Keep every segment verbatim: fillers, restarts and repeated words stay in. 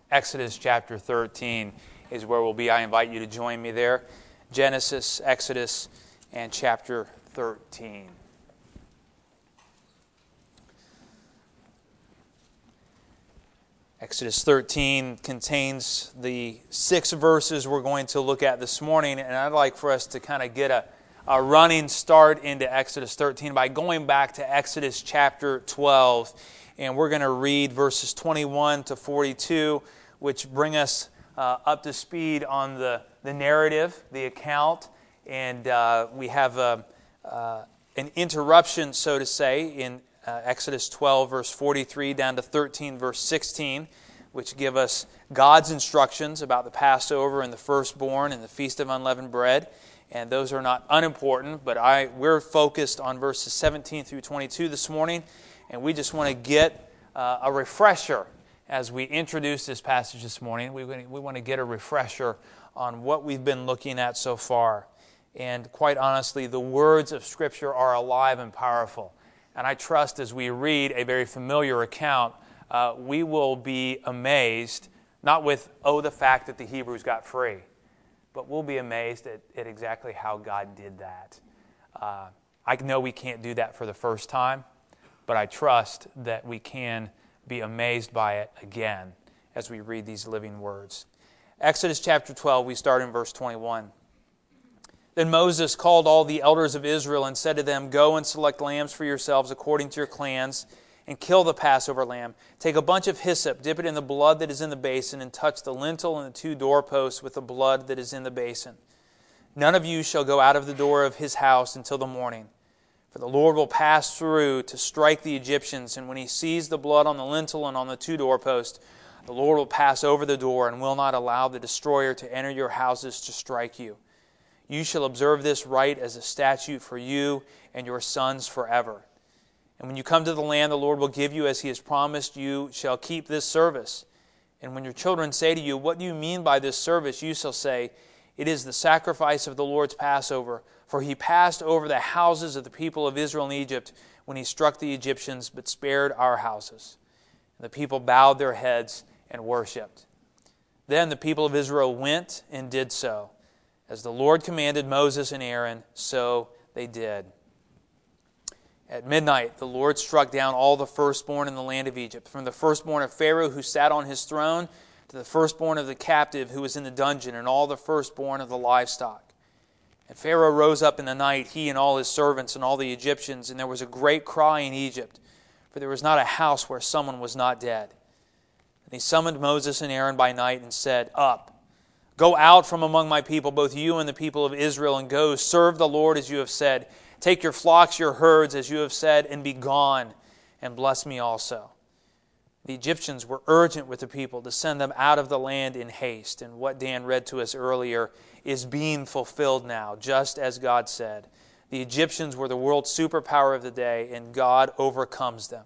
Exodus chapter thirteen is where we'll be. I invite you to join me there. Genesis, Exodus, and chapter thirteen. Exodus thirteen contains the six verses we're going to look at this morning, and I'd like for us to kind of get a, a running start into Exodus thirteen by going back to Exodus chapter twelve. And we're going to read verses twenty-one to forty-two, which bring us uh, up to speed on the, the narrative, the account. And uh, we have a, uh, an interruption, so to say, in uh, Exodus twelve, verse forty-three, down to thirteen, verse sixteen, which give us God's instructions about the Passover and the firstborn and the Feast of Unleavened Bread. And those are not unimportant, but I we're focused on verses seventeen through twenty-two this morning. And we just want to get uh, a refresher as we introduce this passage this morning. We, we want to get a refresher on what we've been looking at so far. And quite honestly, the words of Scripture are alive and powerful. And I trust as we read a very familiar account, uh, we will be amazed, not with, oh, the fact that the Hebrews got free, but we'll be amazed at, at exactly how God did that. Uh, I know we can't do that for the first time, but I trust that we can be amazed by it again as we read these living words. Exodus chapter twelve, we start in verse twenty-one. Then Moses called all the elders of Israel and said to them, "Go and select lambs for yourselves according to your clans, and kill the Passover lamb. Take a bunch of hyssop, dip it in the blood that is in the basin, and touch the lintel and the two doorposts with the blood that is in the basin. None of you shall go out of the door of his house until the morning. For the Lord will pass through to strike the Egyptians, and when he sees the blood on the lintel and on the two doorposts, the Lord will pass over the door and will not allow the destroyer to enter your houses to strike you. You shall observe this rite as a statute for you and your sons forever. And when you come to the land the Lord will give you as he has promised, you shall keep this service. And when your children say to you, 'What do you mean by this service?' you shall say, 'It is the sacrifice of the Lord's Passover. For he passed over the houses of the people of Israel in Egypt when he struck the Egyptians, but spared our houses.' And the people bowed their heads and worshipped. Then the people of Israel went and did so. As the Lord commanded Moses and Aaron, so they did. At midnight, the Lord struck down all the firstborn in the land of Egypt, from the firstborn of Pharaoh who sat on his throne to the firstborn of the captive who was in the dungeon, and all the firstborn of the livestock. And Pharaoh rose up in the night, he and all his servants and all the Egyptians, and there was a great cry in Egypt, for there was not a house where someone was not dead. And he summoned Moses and Aaron by night and said, 'Up, go out from among my people, both you and the people of Israel, and go, serve the Lord as you have said. Take your flocks, your herds, as you have said, and be gone, and bless me also.' The Egyptians were urgent with the people to send them out of the land in haste. And what Dan read to us earlier is being fulfilled now, just as God said. The Egyptians were the world's superpower of the day, and God overcomes them.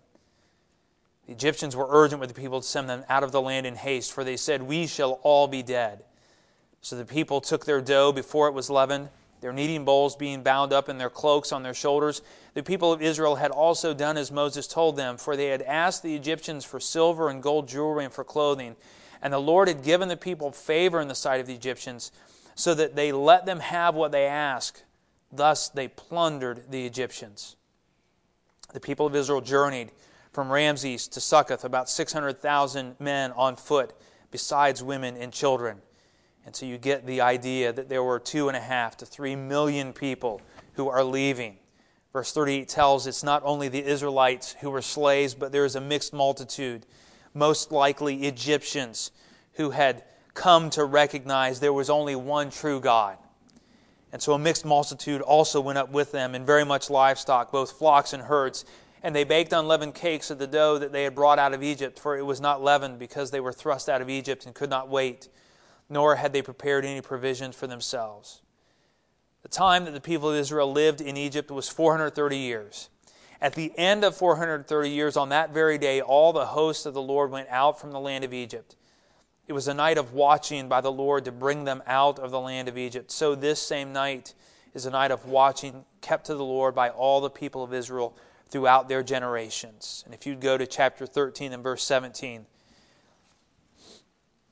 The Egyptians were urgent with the people to send them out of the land in haste, for they said, 'We shall all be dead.' So the people took their dough before it was leavened, their kneading bowls being bound up in their cloaks on their shoulders. The people of Israel had also done as Moses told them, for they had asked the Egyptians for silver and gold jewelry and for clothing. And the Lord had given the people favor in the sight of the Egyptians, so that they let them have what they asked. Thus they plundered the Egyptians. The people of Israel journeyed from Ramses to Succoth, about six hundred thousand men on foot, besides women and children. And so you get the idea that there were two and a half to three million people who are leaving. Verse thirty-eight tells it's not only the Israelites who were slaves, but there is a mixed multitude, most likely Egyptians, who had come to recognize there was only one true God. And so a mixed multitude also went up with them, and very much livestock, both flocks and herds. And they baked unleavened cakes of the dough that they had brought out of Egypt, for it was not leavened, because they were thrust out of Egypt and could not wait, nor had they prepared any provisions for themselves. The time that the people of Israel lived in Egypt was four hundred thirty years. At the end of four hundred thirty years, on that very day, all the hosts of the Lord went out from the land of Egypt. It was a night of watching by the Lord to bring them out of the land of Egypt. So this same night is a night of watching kept to the Lord by all the people of Israel throughout their generations. And if you'd go to chapter thirteen and verse seventeen,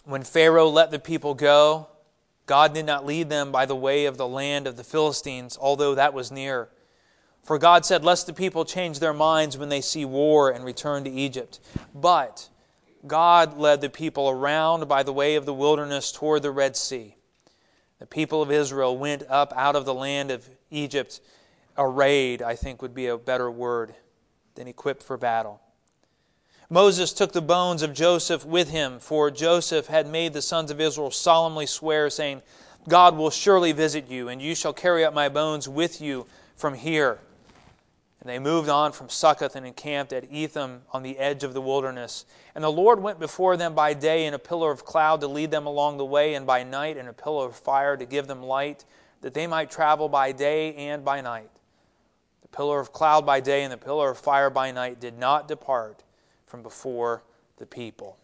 When Pharaoh let the people go, God did not lead them by the way of the land of the Philistines, although that was near. For God said, lest the people change their minds when they see war and return to Egypt. But God led the people around by the way of the wilderness toward the Red Sea. The people of Israel went up out of the land of Egypt, arrayed, I think would be a better word than equipped for battle. Moses took the bones of Joseph with him, for Joseph had made the sons of Israel solemnly swear, saying, God will surely visit you, and you shall carry up my bones with you from here. And they moved on from Succoth and encamped at Etham on the edge of the wilderness. And the Lord went before them by day in a pillar of cloud to lead them along the way, and by night in a pillar of fire to give them light, that they might travel by day and by night. The pillar of cloud by day and the pillar of fire by night did not depart from before the people.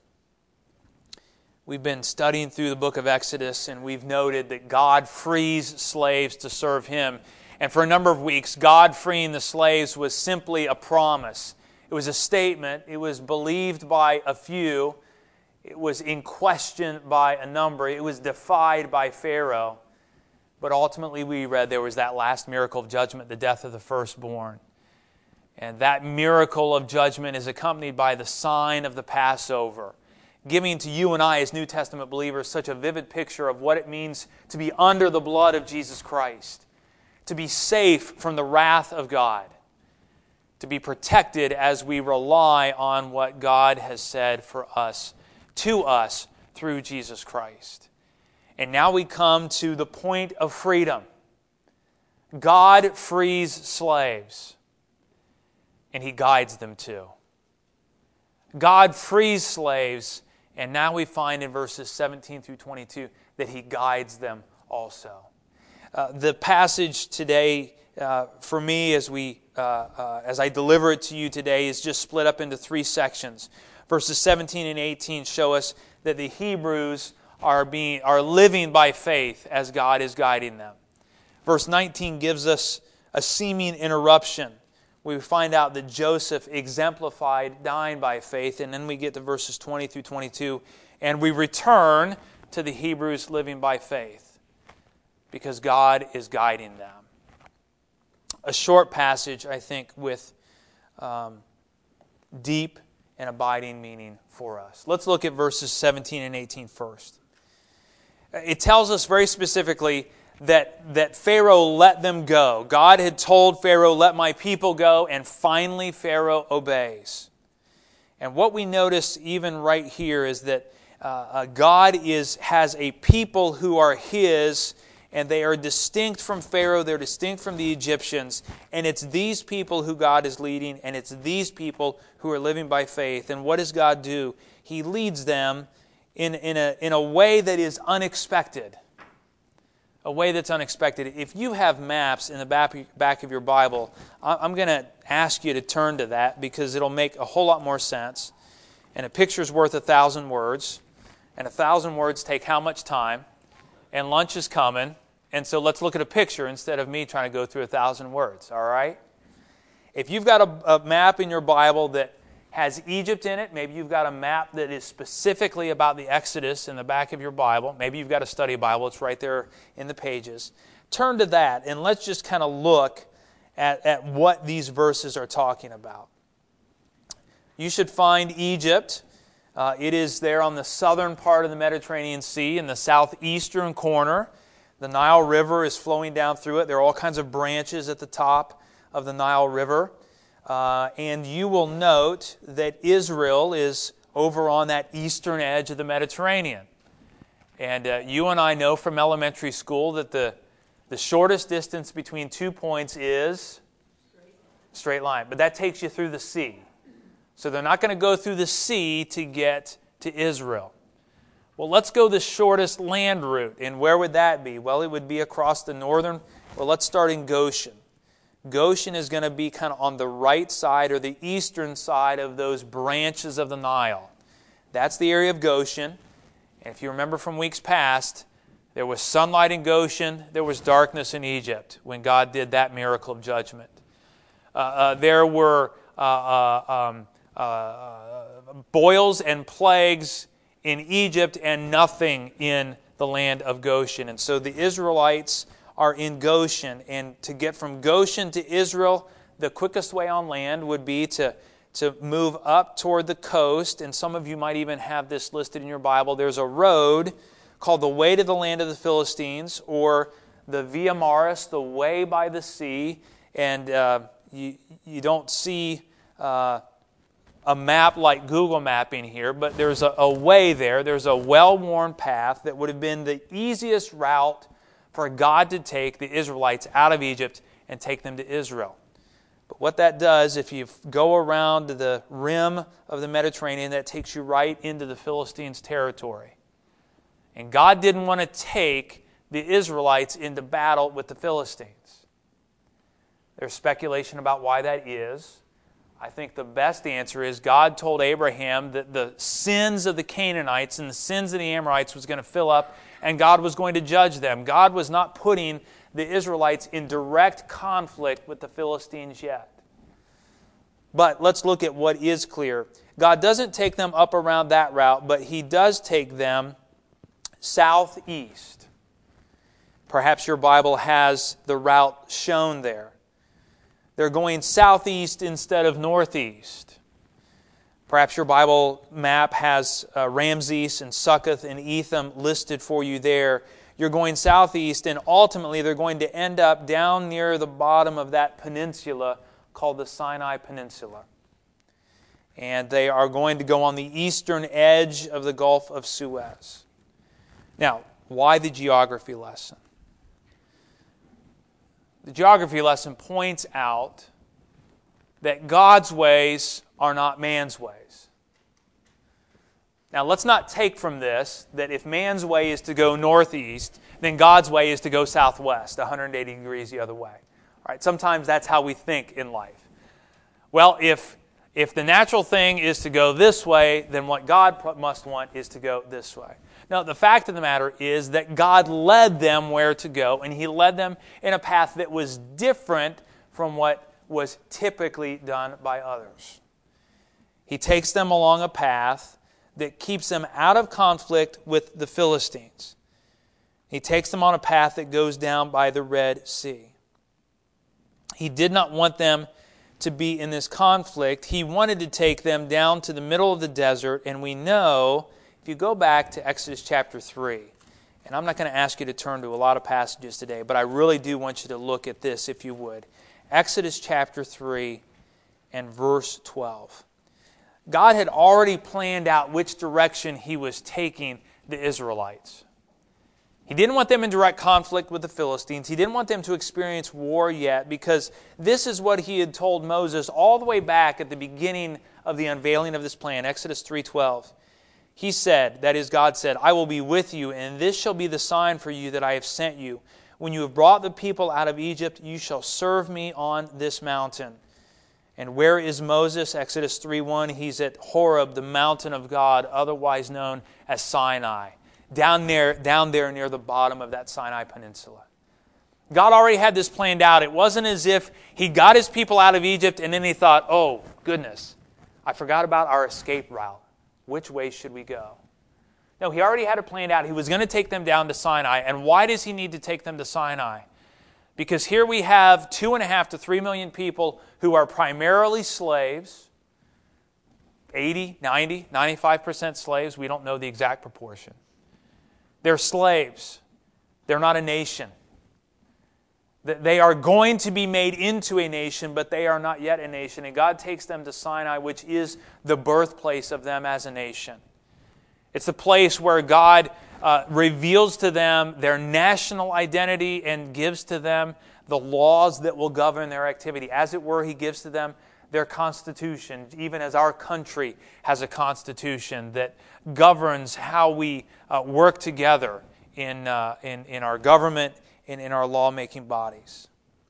We've been studying through the book of Exodus, and we've noted that God frees slaves to serve Him. And for a number of weeks, God freeing the slaves was simply a promise. It was a statement. It was believed by a few. It was in question by a number. It was defied by Pharaoh. But ultimately, we read there was that last miracle of judgment, the death of the firstborn. And that miracle of judgment is accompanied by the sign of the Passover, giving to you and I as New Testament believers such a vivid picture of what it means to be under the blood of Jesus Christ, to be safe from the wrath of God, to be protected as we rely on what God has said for us, to us, through Jesus Christ. And now we come to the point of freedom. God frees slaves, and He guides them too. God frees slaves, and now we find in verses seventeen through twenty-two that He guides them also. Uh, the passage today, uh, for me, as we uh, uh, as I deliver it to you today, is just split up into three sections. Verses seventeen and eighteen show us that the Hebrews are being are living by faith as God is guiding them. Verse nineteen gives us a seeming interruption. We find out that Joseph exemplified dying by faith, and then we get to verses twenty through twenty-two, and we return to the Hebrews living by faith because God is guiding them. A short passage, I think, with um, deep and abiding meaning for us. Let's look at verses seventeen and eighteen first. It tells us very specifically that, that Pharaoh let them go. God had told Pharaoh, let my people go, and finally Pharaoh obeys. And what we notice even right here is that uh, uh, God is has a people who are His, and they are distinct from Pharaoh, they're distinct from the Egyptians, and it's these people who God is leading, and it's these people who are living by faith. And what does God do? He leads them in, in, a, in a way that is unexpected. A way that's unexpected. If you have maps in the back, back of your Bible, I'm going to ask you to turn to that because it'll make a whole lot more sense. And a picture's worth a thousand words. And a thousand words take how much time? And lunch is coming. And so let's look at a picture instead of me trying to go through a thousand words, all right? If you've got a, a map in your Bible that has Egypt in it, maybe you've got a map that is specifically about the Exodus in the back of your Bible, maybe you've got a study Bible, it's right there in the pages. Turn to that and let's just kind of look at, at what these verses are talking about. You should find Egypt. Uh, it is there on the southern part of the Mediterranean Sea in the southeastern corner. The Nile River is flowing down through it. There are all kinds of branches at the top of the Nile River. Uh, and you will note that Israel is over on that eastern edge of the Mediterranean. And uh, you and I know from elementary school that the, the shortest distance between two points is straight line. But that takes you through the sea. So they're not going to go through the sea to get to Israel. Well, let's go the shortest land route. And where would that be? Well, it would be across the northern, well, let's start in Goshen. Goshen is going to be kind of on the right side or the eastern side of those branches of the Nile. That's the area of Goshen. And if you remember from weeks past, there was sunlight in Goshen, there was darkness in Egypt when God did that miracle of judgment. Uh, uh, there were uh, uh, um, uh, boils and plagues in Egypt and nothing in the land of Goshen. And so the Israelites are in Goshen. And to get from Goshen to Israel, the quickest way on land would be to, to move up toward the coast. And some of you might even have this listed in your Bible. There's a road called the Way to the Land of the Philistines, or the Via Maris, the Way by the Sea. And uh, you, you don't see uh, a map like Google Mapping here, but there's a, a way there. There's a well-worn path that would have been the easiest route for God to take the Israelites out of Egypt and take them to Israel. But what that does, if you go around the rim of the Mediterranean, that takes you right into the Philistines' territory. And God didn't want to take the Israelites into battle with the Philistines. There's speculation about why that is. I think the best answer is God told Abraham that the sins of the Canaanites and the sins of the Amorites was going to fill up, and God was going to judge them. God was not putting the Israelites in direct conflict with the Philistines yet. But let's look at what is clear. God doesn't take them up around that route, but He does take them southeast. Perhaps your Bible has the route shown there. They're going southeast instead of northeast. Perhaps your Bible map has uh, Ramses and Succoth and Etham listed for you there. You're going southeast, and ultimately they're going to end up down near the bottom of that peninsula called the Sinai Peninsula. And they are going to go on the eastern edge of the Gulf of Suez. Now, why the geography lesson? The geography lesson points out that God's ways are not man's ways. Now, let's not take from this that if man's way is to go northeast, then God's way is to go southwest, one hundred eighty degrees the other way. All right, sometimes that's how we think in life. Well, if, if the natural thing is to go this way, then what God must want is to go this way. Now, the fact of the matter is that God led them where to go, and He led them in a path that was different from what was typically done by others. He takes them along a path that keeps them out of conflict with the Philistines. He takes them on a path that goes down by the Red Sea. He did not want them to be in this conflict. He wanted to take them down to the middle of the desert, and we know, if you go back to Exodus chapter three, and I'm not going to ask you to turn to a lot of passages today, but I really do want you to look at this if you would. Exodus chapter three and verse twelve. God had already planned out which direction He was taking the Israelites. He didn't want them in direct conflict with the Philistines. He didn't want them to experience war yet, because this is what He had told Moses all the way back at the beginning of the unveiling of this plan, Exodus three twelve. He said, that is, God said, "I will be with you, and this shall be the sign for you that I have sent you. When you have brought the people out of Egypt, you shall serve me on this mountain." And where is Moses? Exodus three one, he's at Horeb, the mountain of God, otherwise known as Sinai. Down there, down there near the bottom of that Sinai Peninsula. God already had this planned out. It wasn't as if He got His people out of Egypt and then He thought, oh, goodness, I forgot about our escape route. Which way should we go? No, He already had it planned out. He was going to take them down to Sinai. And why does He need to take them to Sinai? Because here we have two and a half to three million people who are primarily slaves. eighty, ninety, ninety-five percent slaves. We don't know the exact proportion. They're slaves. They're not a nation. They are going to be made into a nation, but they are not yet a nation. And God takes them to Sinai, which is the birthplace of them as a nation. It's the place where God uh, reveals to them their national identity and gives to them the laws that will govern their activity. As it were, He gives to them their constitution, even as our country has a constitution that governs how we uh, work together in, uh, in, in our government and in our lawmaking bodies.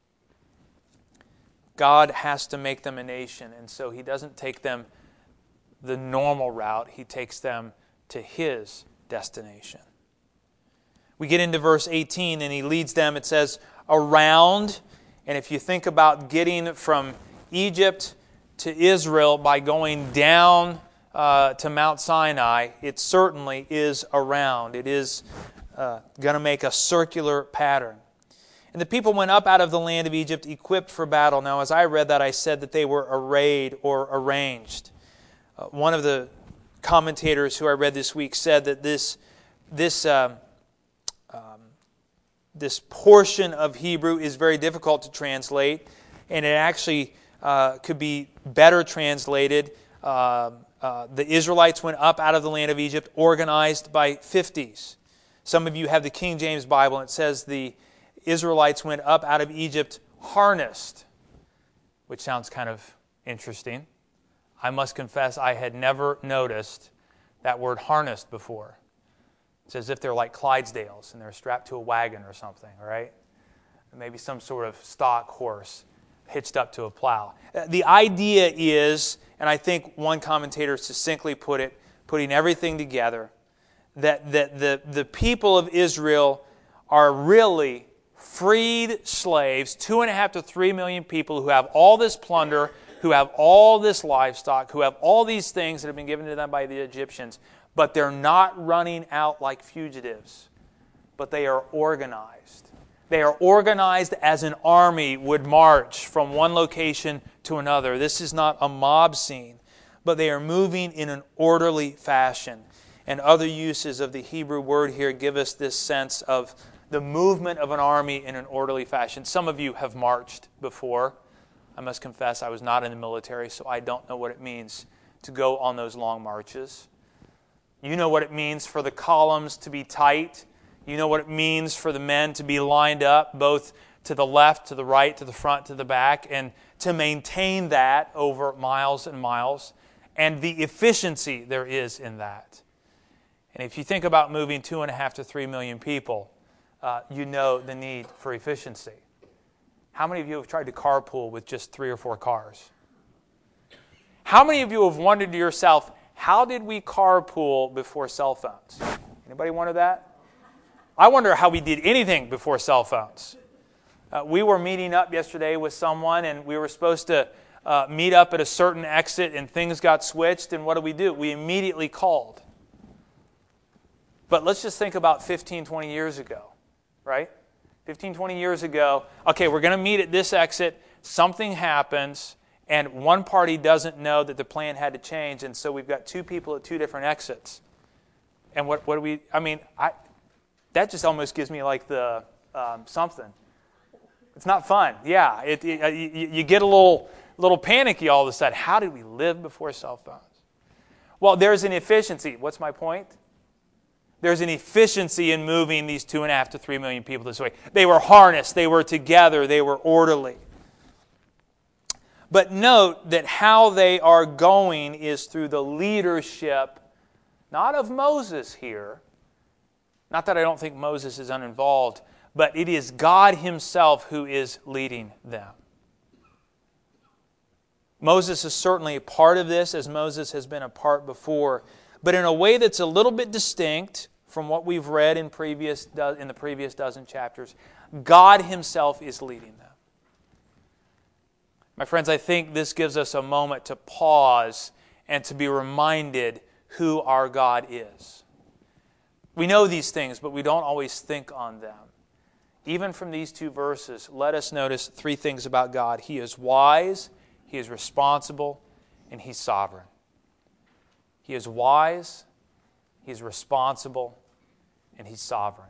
God has to make them a nation, and so He doesn't take them the normal route. He takes them to His destination. We get into verse eighteen, and He leads them, it says, around. And if you think about getting from Egypt to Israel by going down uh, to Mount Sinai, it certainly is around. It is uh, going to make a circular pattern. And the people went up out of the land of Egypt equipped for battle. Now, as I read that, I said that they were arrayed or arranged. Uh, one of the commentators who I read this week said that this, this, um, um, this portion of Hebrew is very difficult to translate, and it actually uh, could be better translated. Uh, uh, the Israelites went up out of the land of Egypt organized by fifties. Some of you have the King James Bible, and it says the Israelites went up out of Egypt harnessed, which sounds kind of interesting. I must confess I had never noticed that word harnessed before. It's as if they're like Clydesdales and they're strapped to a wagon or something, right? Maybe some sort of stock horse hitched up to a plow. The idea is, and I think one commentator succinctly put it, putting everything together, that, that the, the people of Israel are really freed slaves, two and a half to three million people who have all this plunder, who have all this livestock, who have all these things that have been given to them by the Egyptians, but they're not running out like fugitives, but they are organized. They are organized as an army would march from one location to another. This is not a mob scene, but they are moving in an orderly fashion. And other uses of the Hebrew word here give us this sense of the movement of an army in an orderly fashion. Some of you have marched before. I must confess I was not in the military, so I don't know what it means to go on those long marches. You know what it means for the columns to be tight. You know what it means for the men to be lined up, both to the left, to the right, to the front, to the back, and to maintain that over miles and miles, and the efficiency there is in that. And if you think about moving two and a half to three million people, uh, you know the need for efficiency. How many of you have tried to carpool with just three or four cars? How many of you have wondered to yourself, how did we carpool before cell phones? Anybody wonder that? I wonder how we did anything before cell phones. Uh, we were meeting up yesterday with someone, and we were supposed to uh, meet up at a certain exit, and things got switched, and what did we do? We immediately called. But let's just think about fifteen, twenty years ago, right? fifteen, twenty years ago, okay, we're going to meet at this exit, something happens, and one party doesn't know that the plan had to change, and so we've got two people at two different exits. And what, what do we, I mean, I, that just almost gives me like the um, something. It's not fun. Yeah, it, it, you, you get a little, little panicky all of a sudden. How did we live before cell phones? Well, there's an efficiency. What's my point? There's an efficiency in moving these two and a half to three million people this way. They were harnessed. They were together. They were orderly. But note that how they are going is through the leadership, not of Moses here. Not that I don't think Moses is uninvolved, but it is God Himself who is leading them. Moses is certainly a part of this, as Moses has been a part before, but in a way that's a little bit distinct from what we've read in previous in the previous dozen chapters. God Himself is leading them. My friends, I think this gives us a moment to pause and to be reminded who our God is. We know these things, but we don't always think on them. Even from these two verses, let us notice three things about God. He is wise, He is responsible, and He's sovereign. He is wise, He's responsible, and He's sovereign.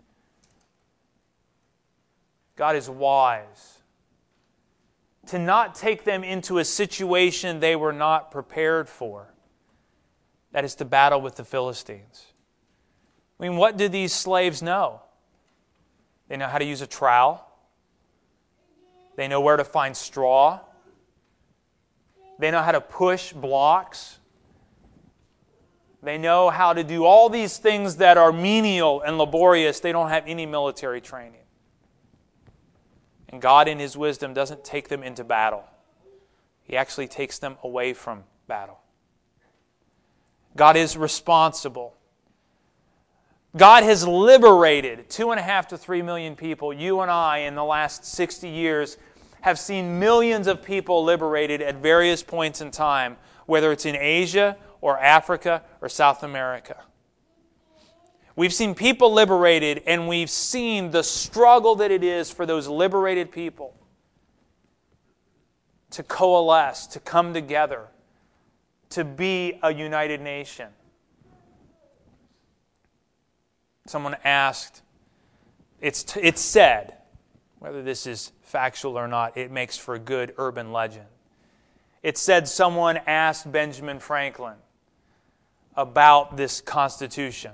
God is wise to not take them into a situation they were not prepared for. That is to battle with the Philistines. I mean, what do these slaves know? They know how to use a trowel. They know where to find straw. They know how to push blocks. They know how to do all these things that are menial and laborious. They don't have any military training. And God in His wisdom doesn't take them into battle. He actually takes them away from battle. God is responsible. God has liberated two and a half to three million people. You and I, in the last sixty years, have seen millions of people liberated at various points in time, whether it's in Asia or Africa or South America. We've seen people liberated, and we've seen the struggle that it is for those liberated people to coalesce, to come together, to be a united nation. Someone asked, it's, t- it's said, whether this is factual or not, it makes for a good urban legend. It said someone asked Benjamin Franklin about this Constitution.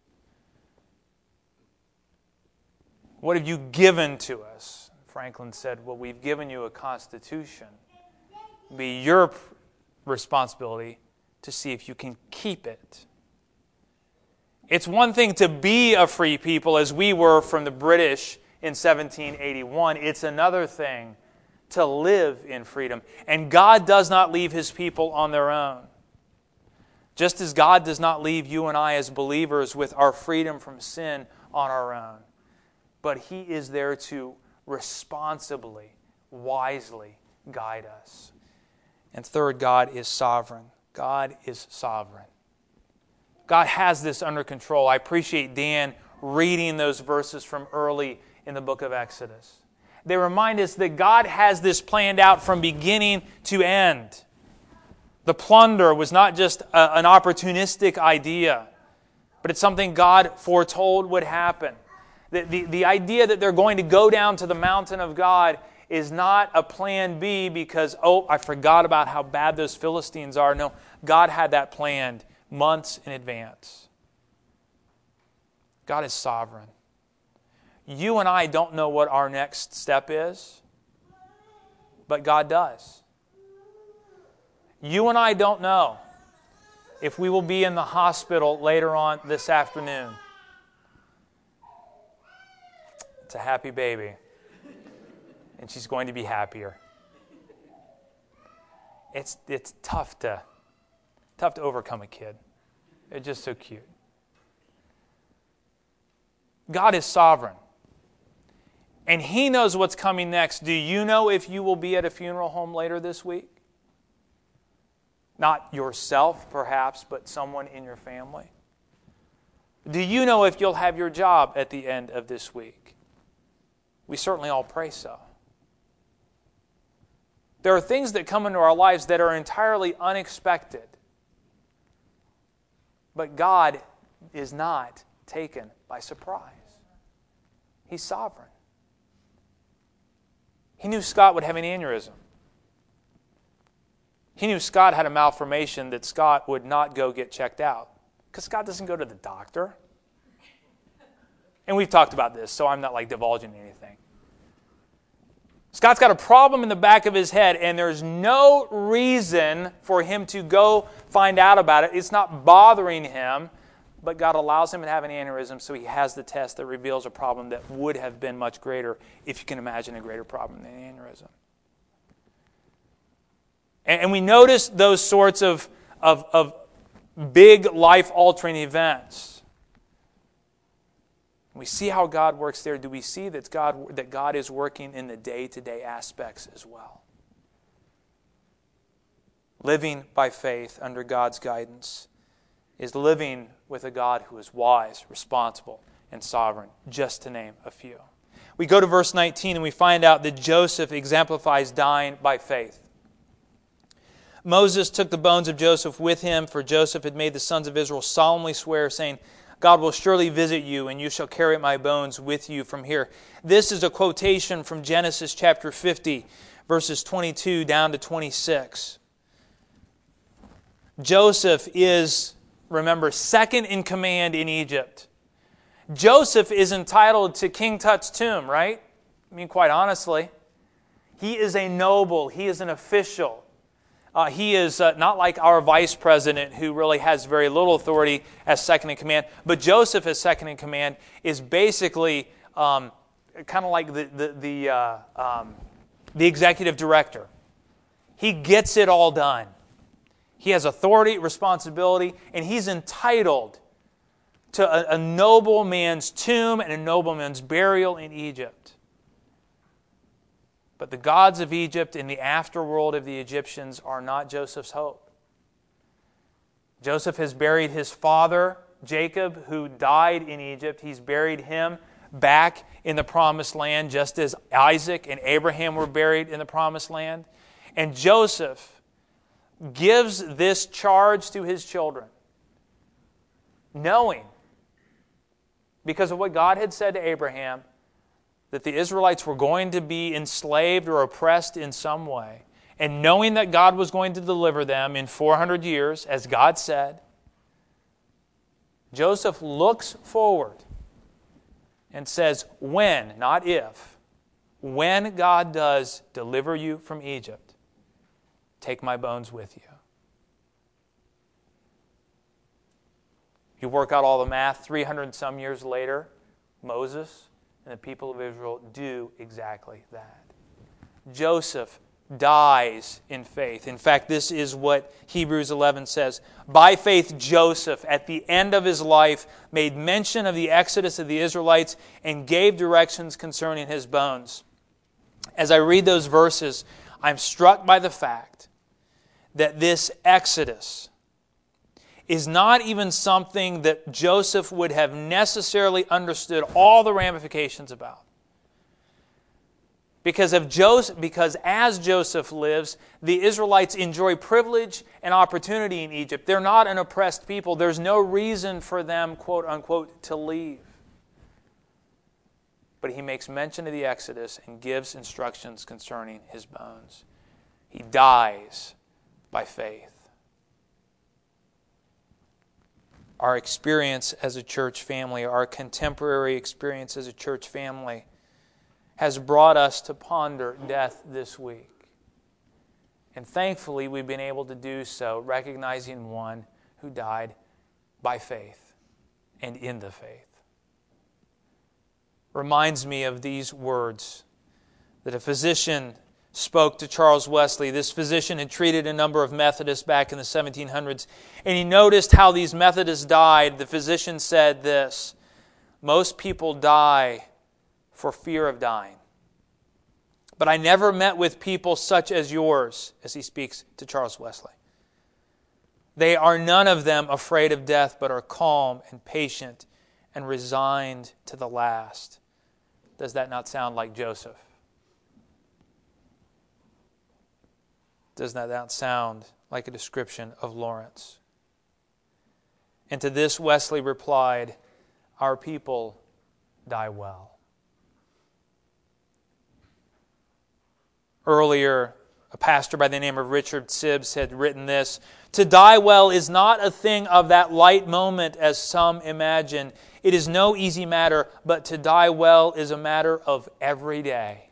What have you given to us? Franklin said, well, we've given you a Constitution. It'll be your responsibility to see if you can keep it. It's one thing to be a free people as we were from the British in seventeen eighty-one. It's another thing to live in freedom. And God does not leave His people on their own. Just as God does not leave you and I as believers with our freedom from sin on our own. But He is there to responsibly, wisely guide us. And third, God is sovereign. God is sovereign. God has this under control. I appreciate Dan reading those verses from early in the book of Exodus. They remind us that God has this planned out from beginning to end. The plunder was not just a, an opportunistic idea, but it's something God foretold would happen. The, the, the idea that they're going to go down to the mountain of God is not a plan B because, oh, I forgot about how bad those Philistines are. No, God had that planned months in advance. God is sovereign. You and I don't know what our next step is, but God does. You and I don't know if we will be in the hospital later on this afternoon. It's a happy baby, and she's going to be happier. It's it's tough to tough to overcome a kid. They're just so cute. God is sovereign, and He knows what's coming next. Do you know if you will be at a funeral home later this week? Not yourself, perhaps, but someone in your family. Do you know if you'll have your job at the end of this week? We certainly all pray so. There are things that come into our lives that are entirely unexpected. But God is not taken by surprise. He's sovereign. He knew Scott would have an aneurysm. He knew Scott had a malformation that Scott would not go get checked out. Because Scott doesn't go to the doctor. And we've talked about this, so I'm not like divulging anything. Scott's got a problem in the back of his head, and there's no reason for him to go find out about it. It's not bothering him, but God allows him to have an aneurysm, so he has the test that reveals a problem that would have been much greater, if you can imagine a greater problem than an aneurysm. And, and we notice those sorts of, of, of big life-altering events. We see how God works there. Do we see that God, that God is working in the day-to-day aspects as well? Living by faith under God's guidance is living with a God who is wise, responsible, and sovereign, just to name a few. We go to verse nineteen and we find out that Joseph exemplifies dying by faith. Moses took the bones of Joseph with him, for Joseph had made the sons of Israel solemnly swear, saying, God will surely visit you, and you shall carry my bones with you from here. This is a quotation from Genesis chapter fifty, verses twenty-two down to twenty-six. Joseph is, remember, second in command in Egypt. Joseph is entitled to King Tut's tomb, right? I mean, quite honestly. He is a noble. He is an official. Uh, he is uh, not like our vice president who really has very little authority as second in command. But Joseph as second in command is basically um, kind of like the, the, the, uh, um, the executive director. He gets it all done. He has authority, responsibility, and he's entitled to a, a nobleman's tomb and a nobleman's burial in Egypt. But the gods of Egypt and the afterworld of the Egyptians are not Joseph's hope. Joseph has buried his father, Jacob, who died in Egypt. He's buried him back in the Promised Land, just as Isaac and Abraham were buried in the Promised Land. And Joseph gives this charge to his children, knowing, because of what God had said to Abraham, that the Israelites were going to be enslaved or oppressed in some way, and knowing that God was going to deliver them in four hundred years, as God said, Joseph looks forward and says, when, not if, when God does deliver you from Egypt, take my bones with you. You work out all the math, three hundred and some years later, Moses and the people of Israel do exactly that. Joseph dies in faith. In fact, this is what Hebrews eleven says. By faith, Joseph, at the end of his life, made mention of the exodus of the Israelites and gave directions concerning his bones. As I read those verses, I'm struck by the fact that this exodus is not even something that Joseph would have necessarily understood all the ramifications about. Because of Joseph, because as Joseph lives, the Israelites enjoy privilege and opportunity in Egypt. They're not an oppressed people. There's no reason for them, quote unquote, to leave. But he makes mention of the Exodus and gives instructions concerning his bones. He dies by faith. Our experience as a church family, our contemporary experience as a church family, has brought us to ponder death this week. And thankfully, we've been able to do so, recognizing one who died by faith and in the faith. Reminds me of these words that a physician spoke to Charles Wesley. This physician had treated a number of Methodists back in the seventeen hundreds, and he noticed how these Methodists died. The physician said this: most people die for fear of dying. But I never met with people such as yours, as he speaks to Charles Wesley. They are none of them afraid of death, but are calm and patient and resigned to the last. Does that not sound like Joseph? Does that not sound like a description of Lawrence? And to this Wesley replied, our people die well. Earlier, a pastor by the name of Richard Sibbes had written this: to die well is not a thing of that light moment as some imagine. It is no easy matter, but to die well is a matter of every day.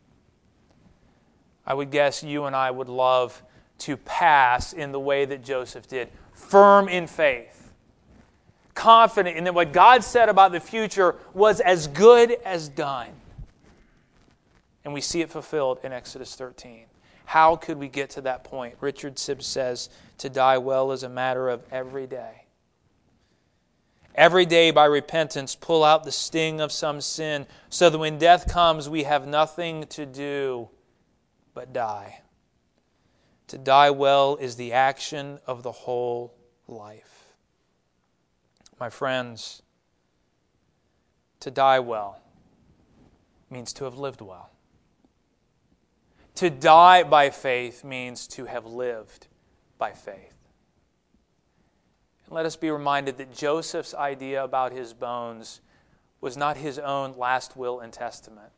I would guess you and I would love to pass in the way that Joseph did, firm in faith, confident in that what God said about the future was as good as done. And we see it fulfilled in Exodus thirteen. How could we get to that point? Richard Sibbes says, to die well is a matter of every day. Every day by repentance, pull out the sting of some sin, so that when death comes, we have nothing to do but die. To die well is the action of the whole life. My friends, to die well means to have lived well. To die by faith means to have lived by faith. And let us be reminded that Joseph's idea about his bones was not his own last will and testament.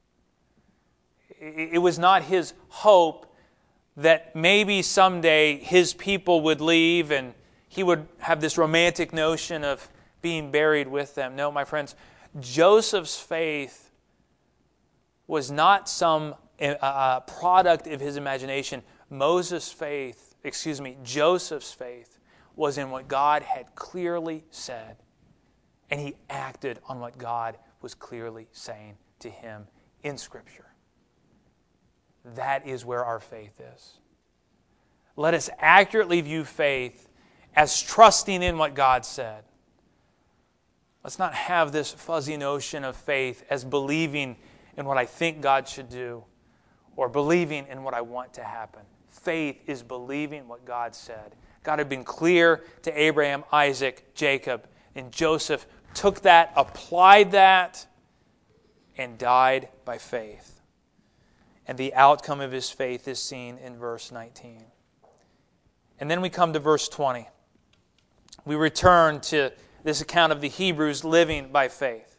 It was not his hope that maybe someday his people would leave and he would have this romantic notion of being buried with them. No, my friends, Joseph's faith was not some uh, product of his imagination. Moses' faith, excuse me, Joseph's faith was in what God had clearly said, and he acted on what God was clearly saying to him in Scripture. That is where our faith is. Let us accurately view faith as trusting in what God said. Let's not have this fuzzy notion of faith as believing in what I think God should do or believing in what I want to happen. Faith is believing what God said. God had been clear to Abraham, Isaac, Jacob, and Joseph took that, applied that, and died by faith. And the outcome of his faith is seen in verse nineteen. And then we come to verse twenty. We return to this account of the Hebrews living by faith.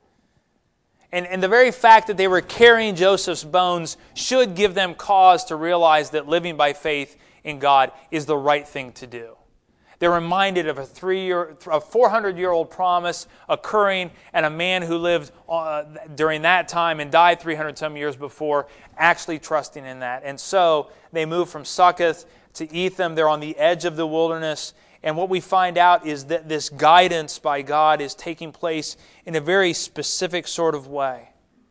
And, and the very fact that they were carrying Joseph's bones should give them cause to realize that living by faith in God is the right thing to do. They're reminded of a three-year, a four hundred year old promise occurring, and a man who lived uh, during that time and died three hundred some years before, actually trusting in that. And so they move from Succoth to Etham. They're on the edge of the wilderness. And what we find out is that this guidance by God is taking place in a very specific sort of way.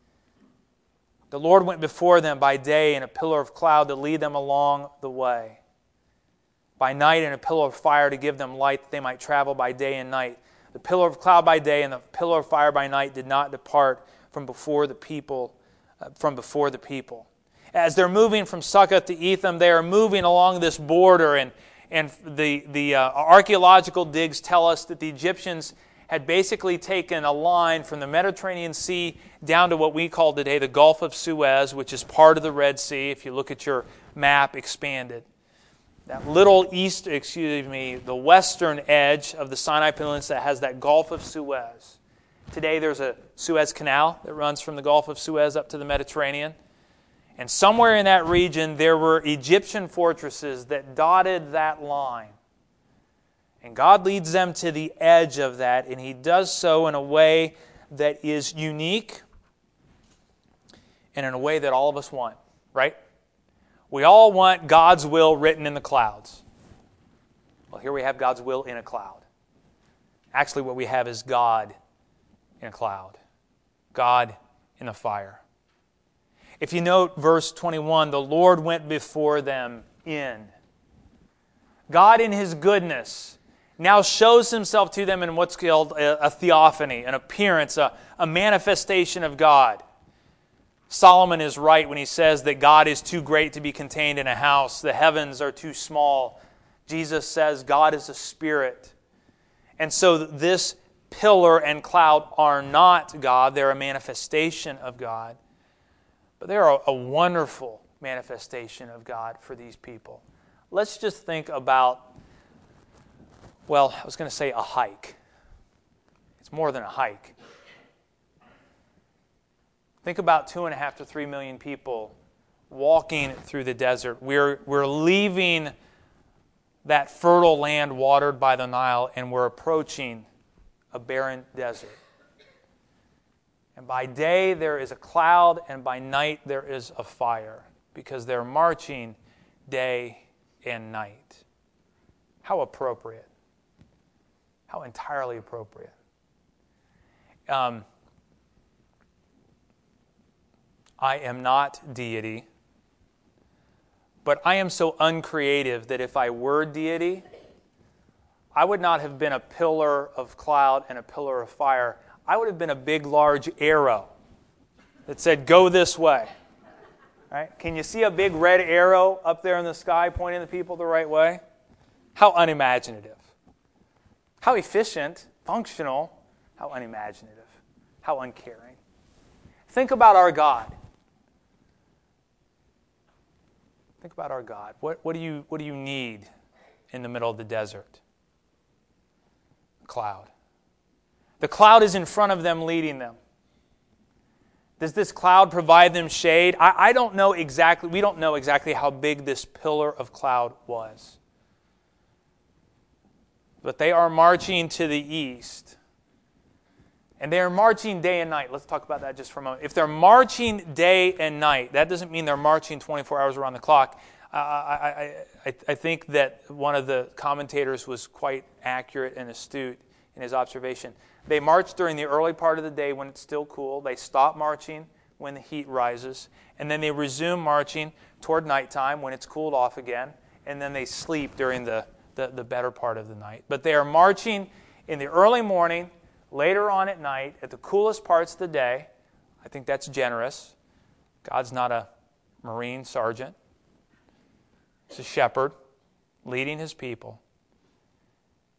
The Lord went before them by day in a pillar of cloud to lead them along the way. By night in a pillar of fire to give them light that they might travel by day and night. The pillar of cloud by day and the pillar of fire by night did not depart from before the people. Uh, from before the people. As they're moving from Succoth to Etham, they are moving along this border, and and the the uh, archaeological digs tell us that the Egyptians had basically taken a line from the Mediterranean Sea down to what we call today the Gulf of Suez, which is part of the Red Sea. If you look at your map, expanded. That little east, excuse me, the western edge of the Sinai Peninsula has that Gulf of Suez. Today there's a Suez Canal that runs from the Gulf of Suez up to the Mediterranean. And somewhere in that region there were Egyptian fortresses that dotted that line. And God leads them to the edge of that, and He does so in a way that is unique and in a way that all of us want, right? We all want God's will written in the clouds. Well, here we have God's will in a cloud. Actually, what we have is God in a cloud. God in a fire. If you note verse twenty-one, the Lord went before them in. God in His goodness now shows Himself to them in what's called a, a theophany, an appearance, a, a manifestation of God. Solomon is right when he says that God is too great to be contained in a house. The heavens are too small. Jesus says God is a spirit. And so this pillar and cloud are not God. They're a manifestation of God. But they're a, a wonderful manifestation of God for these people. Let's just think about, well, I was going to say a hike. It's more than a hike. Think about two and a half to three million people walking through the desert. We're, we're leaving that fertile land watered by the Nile, and we're approaching a barren desert. And by day there is a cloud, and by night there is a fire, because they're marching day and night. How appropriate. How entirely appropriate. Um, I am not deity, but I am so uncreative that if I were deity, I would not have been a pillar of cloud and a pillar of fire. I would have been a big, large arrow that said, go this way. Right? Can you see a big red arrow up there in the sky pointing the people the right way? How unimaginative. How efficient, functional, how unimaginative, how uncaring. Think about our God. Think about our God. What, what, do you, what do you need in the middle of the desert? A cloud. The cloud is in front of them, leading them. Does this cloud provide them shade? I, I don't know exactly, we don't know exactly how big this pillar of cloud was. But they are marching to the east. And they are marching day and night. Let's talk about that just for a moment. If they're marching day and night, that doesn't mean they're marching twenty-four hours around the clock. Uh, I, I, I think that one of the commentators was quite accurate and astute in his observation. They march during the early part of the day when it's still cool. They stop marching when the heat rises. And then they resume marching toward nighttime when it's cooled off again. And then they sleep during the, the, the better part of the night. But they are marching in the early morning, later on at night, at the coolest parts of the day. I think that's generous. God's not a Marine sergeant. He's a shepherd leading His people.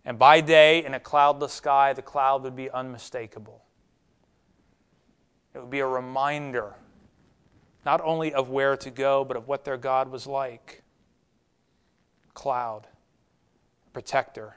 And by day, in a cloudless sky, the cloud would be unmistakable. It would be a reminder, not only of where to go, but of what their God was like. Cloud, protector.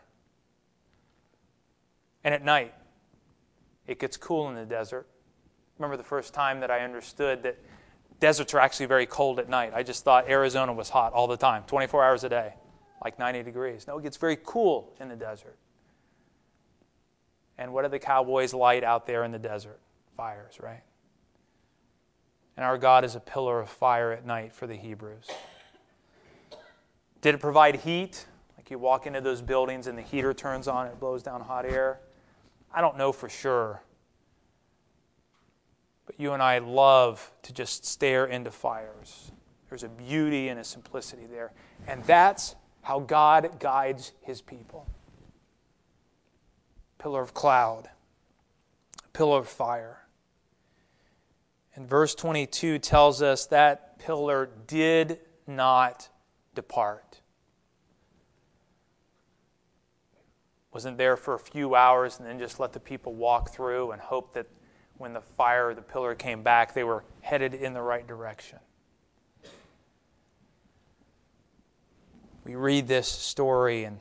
And at night, it gets cool in the desert. Remember the first time that I understood that deserts are actually very cold at night. I just thought Arizona was hot all the time, twenty-four hours a day, like ninety degrees. No, it gets very cool in the desert. And what do the cowboys light out there in the desert? Fires, right? And our God is a pillar of fire at night for the Hebrews. Did it provide heat? Like you walk into those buildings and the heater turns on, it blows down hot air? I don't know for sure. But you and I love to just stare into fires. There's a beauty and a simplicity there. And that's how God guides His people. Pillar of cloud, pillar of fire. And verse twenty-two tells us that pillar did not depart. Wasn't there for a few hours and then just let the people walk through and hope that when the fire or the pillar came back, they were headed in the right direction. We read this story, and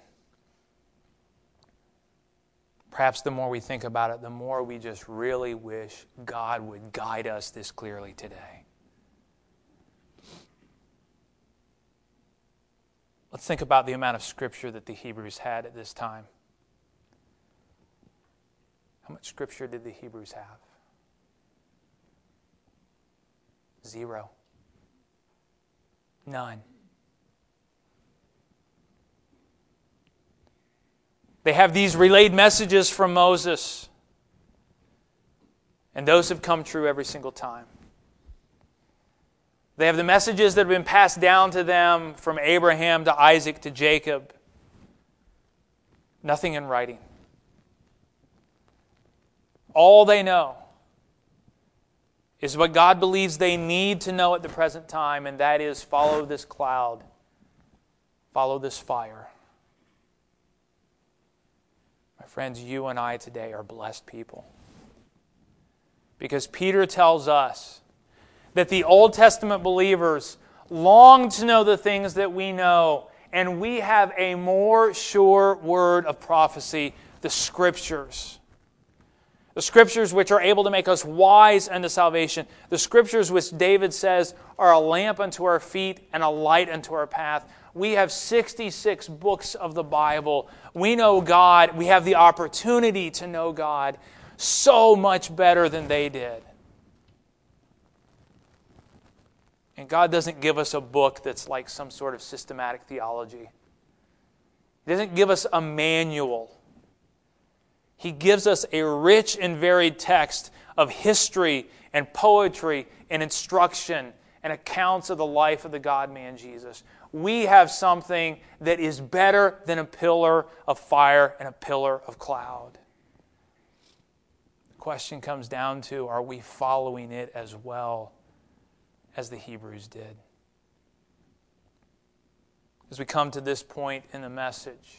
perhaps the more we think about it, the more we just really wish God would guide us this clearly today. Let's think about the amount of Scripture that the Hebrews had at this time. How much Scripture did the Hebrews have? Zero. None. They have these relayed messages from Moses, and those have come true every single time. They have the messages that have been passed down to them from Abraham to Isaac to Jacob. Nothing in writing. All they know is what God believes they need to know at the present time, and that is follow this cloud, follow this fire. My friends, you and I today are blessed people. Because Peter tells us that the Old Testament believers long to know the things that we know, and we have a more sure word of prophecy, the Scriptures. The Scriptures which are able to make us wise unto salvation. The Scriptures which David says are a lamp unto our feet and a light unto our path. We have sixty-six books of the Bible. We know God. We have the opportunity to know God so much better than they did. And God doesn't give us a book that's like some sort of systematic theology. He doesn't give us a manual. He gives us a rich and varied text of history and poetry and instruction and accounts of the life of the God-man Jesus. We have something that is better than a pillar of fire and a pillar of cloud. The question comes down to, are we following it as well as the Hebrews did? As we come to this point in the message,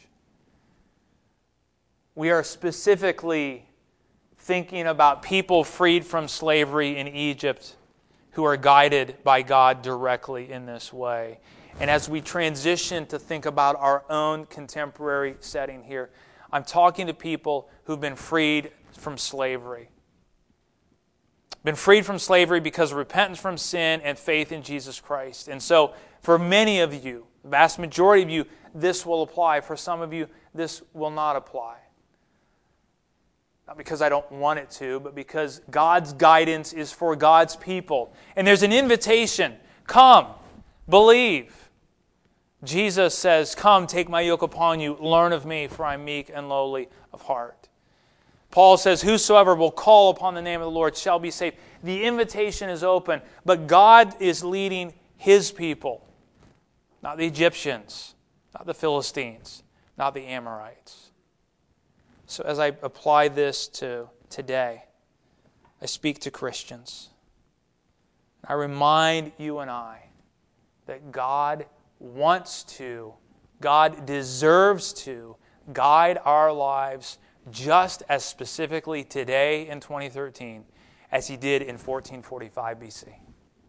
we are specifically thinking about people freed from slavery in Egypt who are guided by God directly in this way. And as we transition to think about our own contemporary setting here, I'm talking to people who've been freed from slavery. Been freed from slavery because of repentance from sin and faith in Jesus Christ. And so, for many of you, the vast majority of you, this will apply. For some of you, this will not apply. Not because I don't want it to, but because God's guidance is for God's people. And there's an invitation. Come, believe. Jesus says, come, take my yoke upon you, learn of me, for I am meek and lowly of heart. Paul says, whosoever will call upon the name of the Lord shall be saved. The invitation is open, but God is leading His people, not the Egyptians, not the Philistines, not the Amorites. So as I apply this to today, I speak to Christians. I remind you and I that God wants to, God deserves to guide our lives just as specifically today in twenty thirteen as He did in fourteen forty-five B C.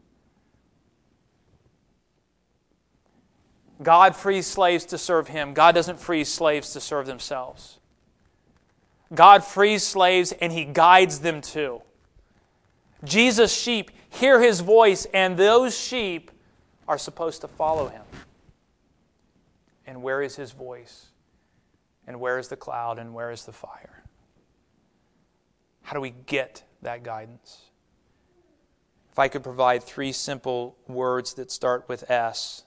God frees slaves to serve Him. God doesn't free slaves to serve themselves. God frees slaves and He guides them too. Jesus' sheep hear His voice, and those sheep are supposed to follow Him. And where is His voice? And where is the cloud? And where is the fire? How do we get that guidance? If I could provide three simple words that start with S.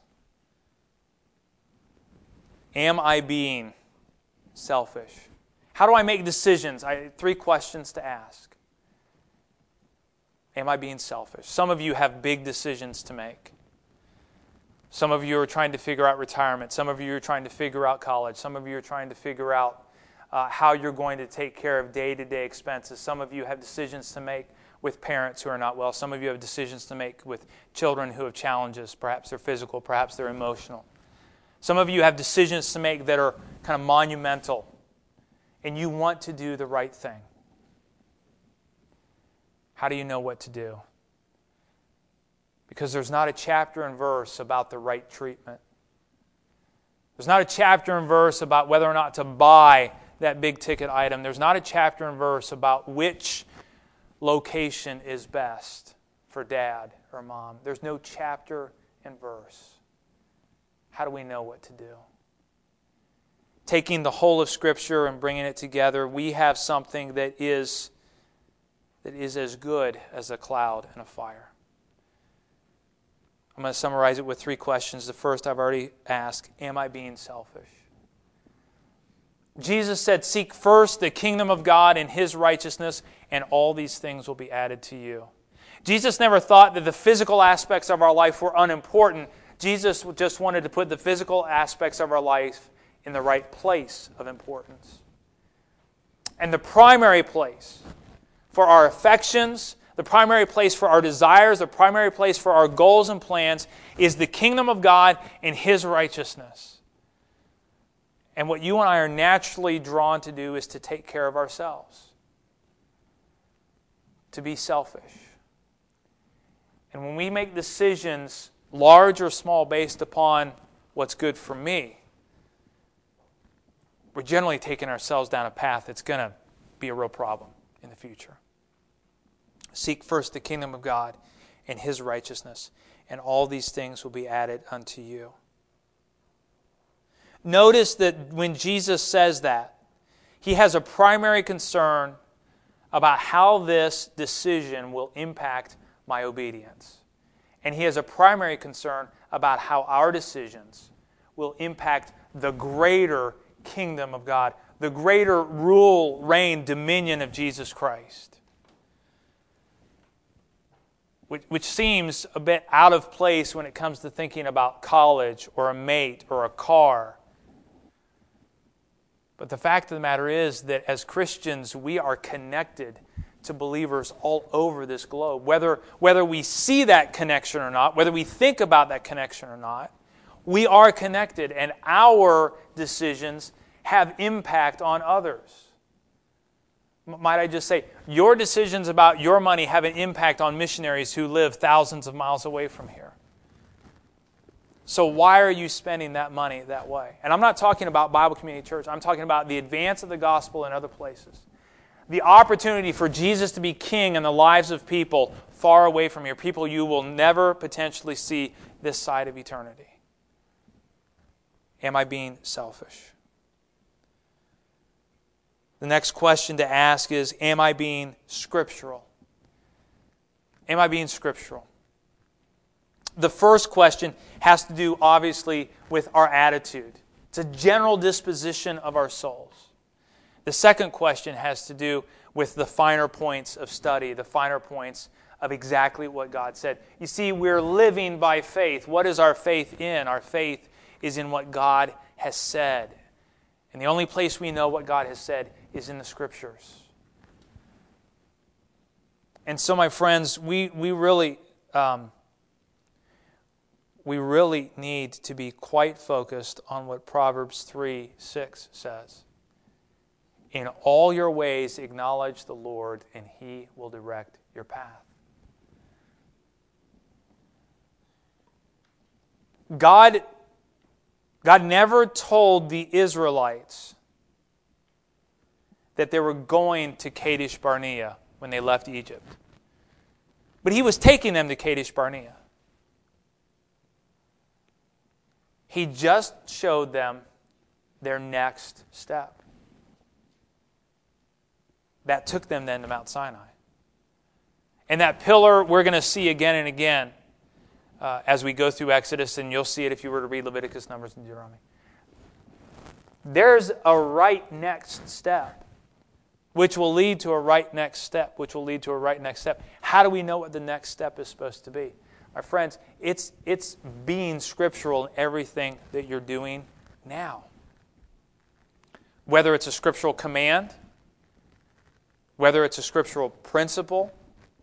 Am I being selfish? How do I make decisions? I three questions to ask. Am I being selfish? Some of you have big decisions to make. Some of you are trying to figure out retirement. Some of you are trying to figure out college. Some of you are trying to figure out uh, how you're going to take care of day-to-day expenses. Some of you have decisions to make with parents who are not well. Some of you have decisions to make with children who have challenges. Perhaps they're physical, perhaps they're emotional. Some of you have decisions to make that are kind of monumental, and you want to do the right thing. How do you know what to do? Because there's not a chapter and verse about the right treatment. There's not a chapter and verse about whether or not to buy that big ticket item. There's not a chapter and verse about which location is best for dad or mom. There's no chapter and verse. How do we know what to do? Taking the whole of Scripture and bringing it together, we have something that is, that is as good as a cloud and a fire. I'm going to summarize it with three questions. The first I've already asked, am I being selfish? Jesus said, seek first the kingdom of God and His righteousness, and all these things will be added to you. Jesus never thought that the physical aspects of our life were unimportant. Jesus just wanted to put the physical aspects of our life in the right place of importance. And the primary place for our affections, the primary place for our desires, the primary place for our goals and plans is the kingdom of God and His righteousness. And what you and I are naturally drawn to do is to take care of ourselves, to be selfish. And when we make decisions, large or small, based upon what's good for me, we're generally taking ourselves down a path that's going to be a real problem in the future. Seek first the kingdom of God and His righteousness, and all these things will be added unto you. Notice that when Jesus says that, He has a primary concern about how this decision will impact my obedience. And He has a primary concern about how our decisions will impact the greater kingdom of God, the greater rule, reign, dominion of Jesus Christ. Which, which seems a bit out of place when it comes to thinking about college or a mate or a car. But the fact of the matter is that as Christians, we are connected to believers all over this globe. Whether, whether we see that connection or not, whether we think about that connection or not, we are connected, and our decisions have impact on others. Might I just say, your decisions about your money have an impact on missionaries who live thousands of miles away from here. So why are you spending that money that way? And I'm not talking about Bible Community Church. I'm talking about the advance of the gospel in other places. The opportunity for Jesus to be king in the lives of people far away from here, people you will never potentially see this side of eternity. Am I being selfish? The next question to ask is, am I being scriptural? Am I being scriptural? The first question has to do, obviously, with our attitude. It's a general disposition of our souls. The second question has to do with the finer points of study, the finer points of exactly what God said. You see, we're living by faith. What is our faith in? Our faith is in what God has said. And the only place we know what God has said is in the Scriptures. And so, my friends, we, we really... Um, we really need to be quite focused on what Proverbs three six says. In all your ways acknowledge the Lord, and He will direct your path. God, God never told the Israelites that they were going to Kadesh Barnea when they left Egypt. But He was taking them to Kadesh Barnea. He just showed them their next step. That took them then to Mount Sinai. And that pillar we're going to see again and again uh, as we go through Exodus, and you'll see it if you were to read Leviticus, Numbers, and Deuteronomy. There's a right next step, which will lead to a right next step, which will lead to a right next step. How do we know what the next step is supposed to be? My friends, it's, it's being scriptural in everything that you're doing now. Whether it's a scriptural command, whether it's a scriptural principle,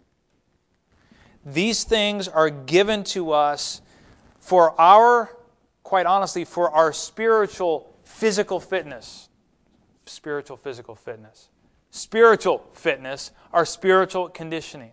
these things are given to us for our, quite honestly, for our spiritual, physical fitness. Spiritual, physical fitness. Spiritual fitness, our spiritual conditioning.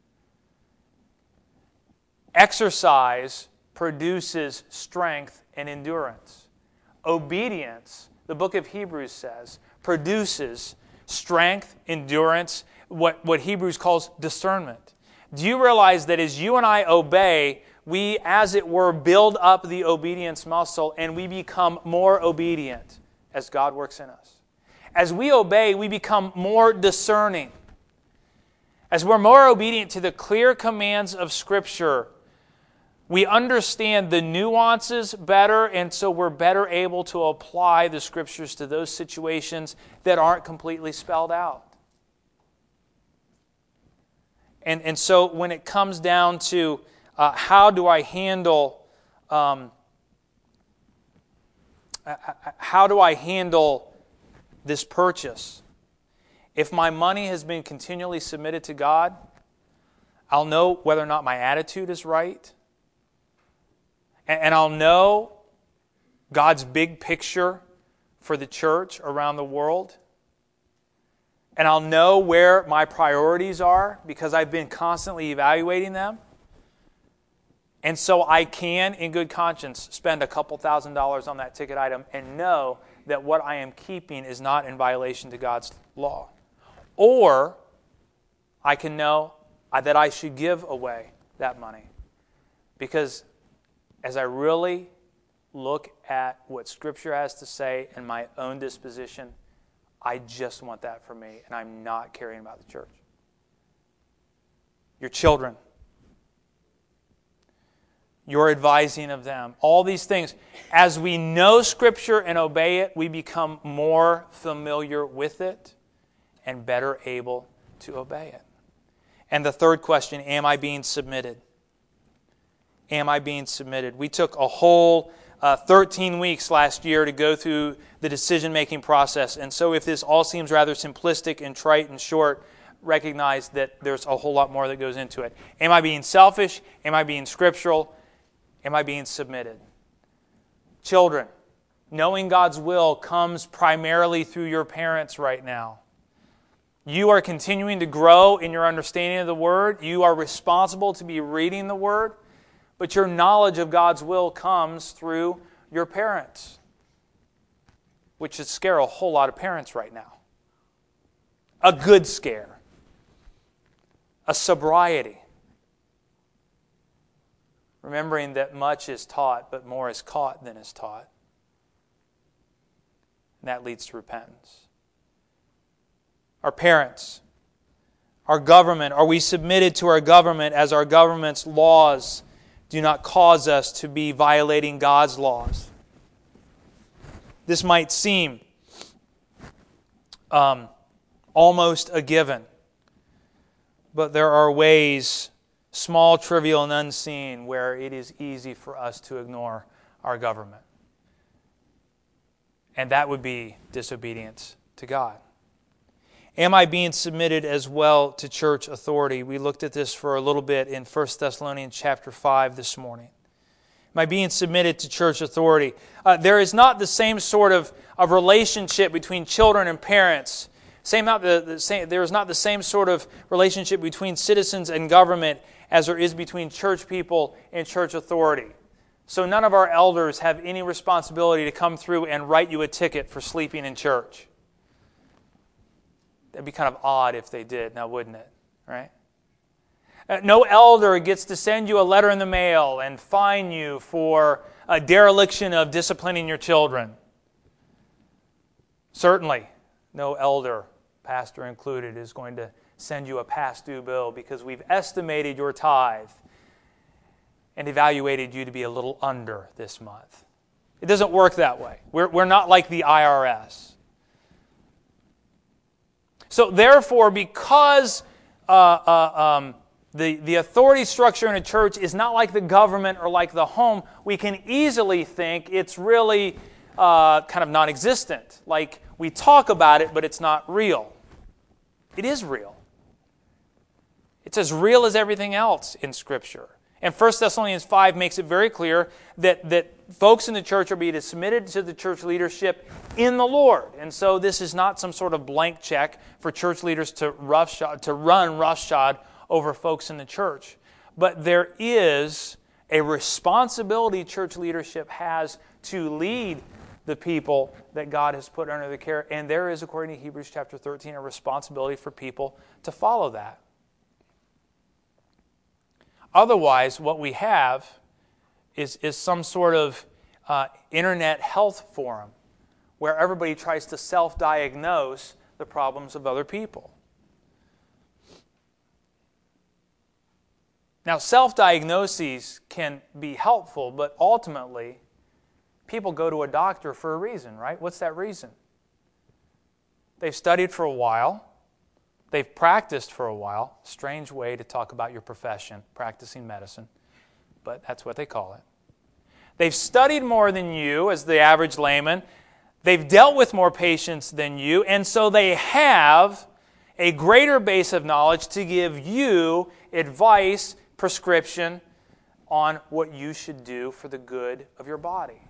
Exercise produces strength and endurance. Obedience, the book of Hebrews says, produces strength, endurance, what, what Hebrews calls discernment. Do you realize that as you and I obey, we, as it were, build up the obedience muscle and we become more obedient as God works in us? As we obey, we become more discerning. As we're more obedient to the clear commands of Scripture, we understand the nuances better, and so we're better able to apply the Scriptures to those situations that aren't completely spelled out. And, and so when it comes down to uh, how do I handle um, how do I handle this purchase? If my money has been continually submitted to God, I'll know whether or not my attitude is right. And I'll know God's big picture for the church around the world. And I'll know where my priorities are because I've been constantly evaluating them. And so I can, in good conscience, spend a couple thousand dollars on that ticket item and know that what I am keeping is not in violation to God's law. Or I can know that I should give away that money. Because as I really look at what Scripture has to say and my own disposition, I just want that for me, and I'm not caring about the church. Your children, your advising of them, all these things. As we know Scripture and obey it, we become more familiar with it and better able to obey it. And the third question, am I being submitted? Am I being submitted? We took a whole uh, thirteen weeks last year to go through the decision-making process. And so if this all seems rather simplistic and trite and short, recognize that there's a whole lot more that goes into it. Am I being selfish? Am I being scriptural? Am I being submitted? Children, knowing God's will comes primarily through your parents right now. You are continuing to grow in your understanding of the Word. You are responsible to be reading the Word. But your knowledge of God's will comes through your parents, which should scare a whole lot of parents right now. A good scare. A sobriety. Remembering that much is taught, but more is caught than is taught. And that leads to repentance. Our parents, our government, are we submitted to our government as our government's laws do not cause us to be violating God's laws? This might seem um, almost a given, but there are ways, small, trivial, and unseen, where it is easy for us to ignore our government. And that would be disobedience to God. Am I being submitted as well to church authority? We looked at this for a little bit in First Thessalonians chapter five this morning. Am I being submitted to church authority? Uh, there is not the same sort of, of relationship between children and parents. Same not the, the same, there is not the same sort of relationship between citizens and government as there is between church people and church authority. So none of our elders have any responsibility to come through and write you a ticket for sleeping in church. That'd be kind of odd if they did, now wouldn't it? Right? Uh, no elder gets to send you a letter in the mail and fine you for a dereliction of disciplining your children. Certainly, no elder, pastor included, is going to send you a past due bill because we've estimated your tithe and evaluated you to be a little under this month. It doesn't work that way. We're, we're not like the I R S. So therefore, because uh, uh, um, the, the authority structure in a church is not like the government or like the home, we can easily think it's really uh, kind of non-existent. Like we talk about it, but it's not real. It is real. It's as real as everything else in Scripture. And First Thessalonians five makes it very clear that, that folks in the church are being submitted to the church leadership in the Lord. And so this is not some sort of blank check for church leaders to roughshod, to run roughshod over folks in the church. But there is a responsibility church leadership has to lead the people that God has put under the care. And there is, according to Hebrews chapter thirteen, a responsibility for people to follow that. Otherwise, what we have is, is some sort of uh, internet health forum where everybody tries to self-diagnose the problems of other people. Now, self-diagnoses can be helpful, but ultimately, people go to a doctor for a reason, right? What's that reason? They've studied for a while. They've practiced for a while. Strange way to talk about your profession, practicing medicine, but that's what they call it. They've studied more than you as the average layman. They've dealt with more patients than you, and so they have a greater base of knowledge to give you advice, prescription on what you should do for the good of your body.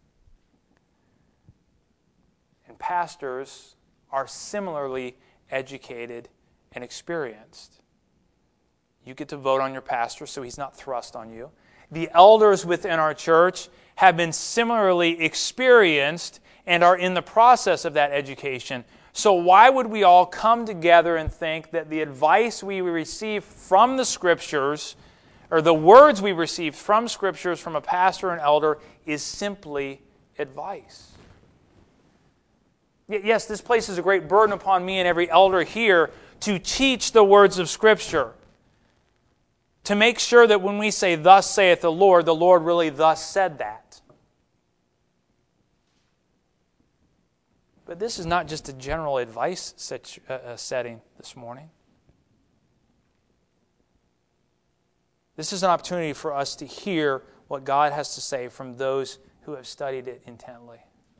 And pastors are similarly educated and experienced. You get to vote on your pastor, so he's not thrust on you. The elders within our church have been similarly experienced and are in the process of that education. So why would we all come together and think that the advice we receive from the Scriptures, or the words we receive from Scriptures from a pastor and elder, is simply advice? Yes, this places a great burden upon me and every elder here to teach the words of Scripture. To make sure that when we say, "Thus saith the Lord," the Lord really thus said that. But this is not just a general advice set, uh, setting this morning. This is an opportunity for us to hear what God has to say from those who have studied it intently.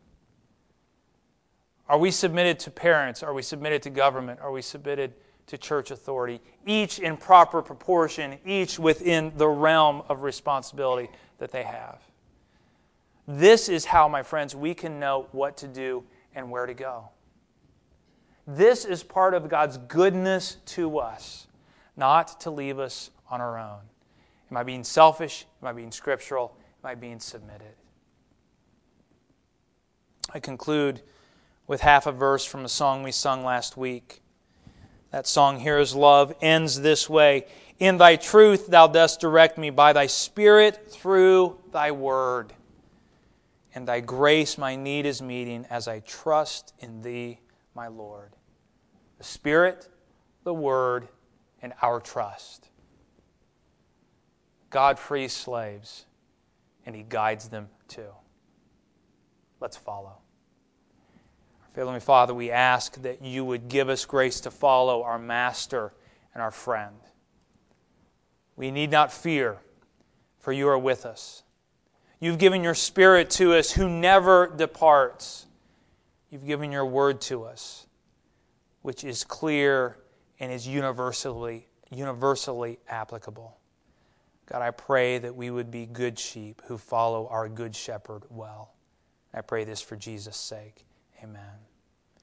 Are we submitted to parents? Are we submitted to government? Are we submitted to church authority? Each in proper proportion, each within the realm of responsibility that they have. This is how, my friends, we can know what to do and where to go. This is part of God's goodness to us, not to leave us on our own. Am I being selfish? Am I being scriptural? Am I being submitted? I conclude with half a verse from a song we sung last week. That song, "Here is Love," ends this way: "In thy truth thou dost direct me by thy Spirit through thy word. And thy grace my need is meeting as I trust in thee, my Lord." The Spirit, the Word, and our trust. God frees slaves, and He guides them too. Let's follow. Heavenly Father, we ask that you would give us grace to follow our Master and our friend. We need not fear, for you are with us. You've given your Spirit to us who never departs. You've given your word to us, which is clear and is universally, universally applicable. God, I pray that we would be good sheep who follow our good shepherd well. I pray this for Jesus' sake. Amen.